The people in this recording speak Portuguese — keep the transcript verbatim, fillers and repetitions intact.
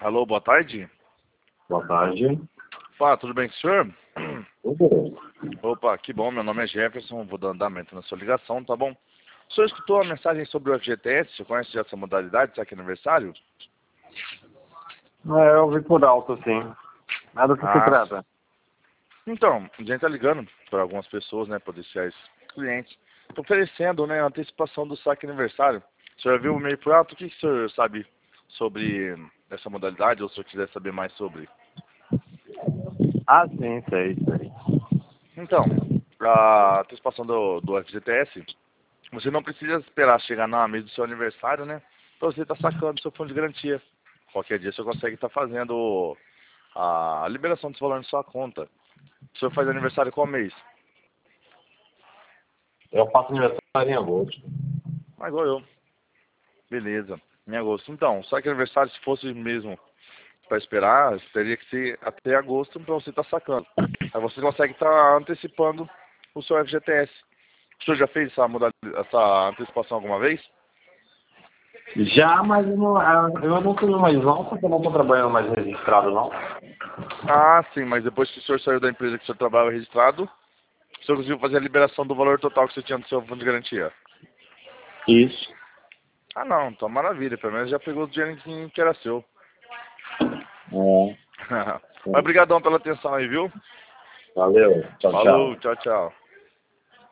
Alô, boa tarde. Boa tarde. Fala, tudo bem com o senhor? Tudo bem. Opa, que bom, meu nome é Jefferson, vou dar andamento na sua ligação, tá bom? O senhor escutou a mensagem sobre o F G T S? Você conhece já essa modalidade, saque aniversário? É, eu ouvi por alto, sim. Mas do que se Ah, trata? então, a gente tá ligando para algumas pessoas, né, potenciais clientes, oferecendo, né, antecipação do saque aniversário. O senhor viu o meio por alto? O que, que o senhor sabe sobre essa modalidade, ou se o senhor quiser saber mais sobre? Ah, sim, sei, sei. Então, a antecipação do, do F G T S, você não precisa esperar chegar na mesa do seu aniversário, né, para você estar sacando seu fundo de garantia. Qualquer dia você consegue estar fazendo a liberação desse valor na sua conta. O senhor faz aniversário qual mês? Eu faço aniversário em agosto. Ah, igual eu. Beleza. Em agosto. Então, só que aniversário, se fosse mesmo para esperar, teria que ser até agosto para você estar sacando. Aí você consegue estar antecipando o seu F G T S. O senhor já fez essa, modalidade, essa antecipação alguma vez? Já, mas eu não, eu não tenho mais não, porque eu não estou trabalhando mais registrado, não. Ah, sim, mas depois que o senhor saiu da empresa que o senhor trabalhava registrado, o senhor conseguiu fazer a liberação do valor total que você tinha no seu fundo de garantia? Isso. Ah, não, então maravilha, pelo menos já pegou o dinheiro que era seu. É, Mas sim. brigadão pela atenção aí, viu? Valeu. Tchau, tchau. Falou, tchau, tchau.